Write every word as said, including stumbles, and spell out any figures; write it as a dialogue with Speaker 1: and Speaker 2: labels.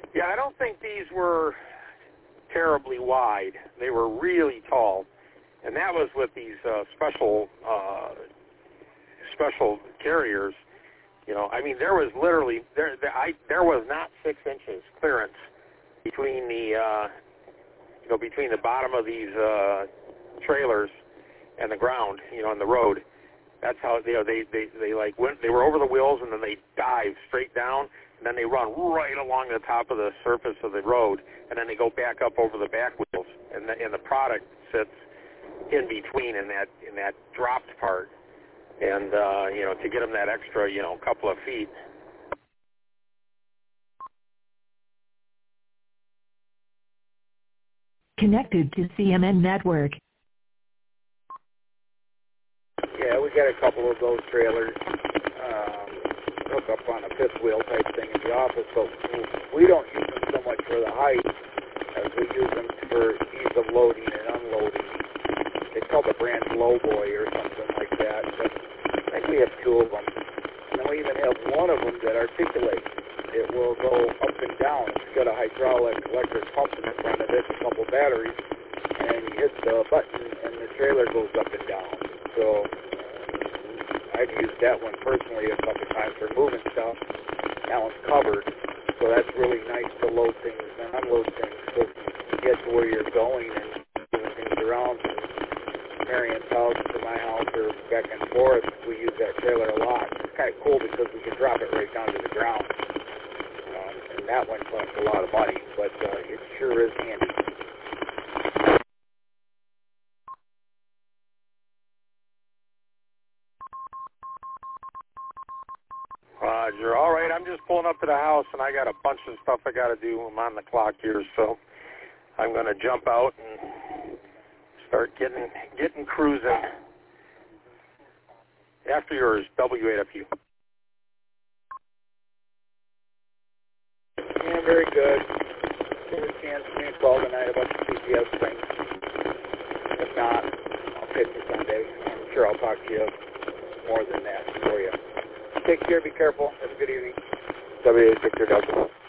Speaker 1: Yeah, I don't think these were terribly wide. They were really tall, and that was with these uh, special uh, special carriers. You know, I mean, there was literally there there, I, there was not six inches clearance between the uh, you know between the bottom of these uh, trailers and the ground, you know, on the road. That's how you know they they they like went. They were over the wheels, and then they dive straight down. And then they run right along the top of the surface of the road, and then they go back up over the back wheels, and the, and the product sits in between in that in that dropped part, and uh, you know to get them that extra you know couple of feet.
Speaker 2: Connected to C M N Network.
Speaker 3: Yeah, we got a couple of those trailers. Um, hook up on a fifth wheel type thing in the office, but we don't use them so much for the height as we use them for ease of loading and unloading. They call the brand Lowboy or something like that, but I think we have two of them. And then we even have one of them that articulates. It will go up and down. It's got a hydraulic electric pump in the front of it, a couple batteries, and you hit the button and the trailer goes up and down. So I've used that one personally a couple times for moving stuff. That one's covered, so that's really nice to load things and unload things. So you get to where you're going and moving things around from Marion's house to my house or back and forth, we use that trailer a lot. It's kind of cool because we can drop it right down to the ground. Um, and that one costs a lot of money, but uh, it sure is handy.
Speaker 1: Roger. All right, I'm just pulling up to the house, and I got a bunch of stuff I got to do. I'm on the clock here, so I'm going to jump out and start getting getting cruising. After yours, W eight F U.
Speaker 3: Yeah, very good. Give a chance for me to call tonight about the C P S thing. If not, I'll pitch you Sunday. I'm sure I'll talk to you more than that for you. Take care, be careful. Have a good evening. W eight Victor Delta.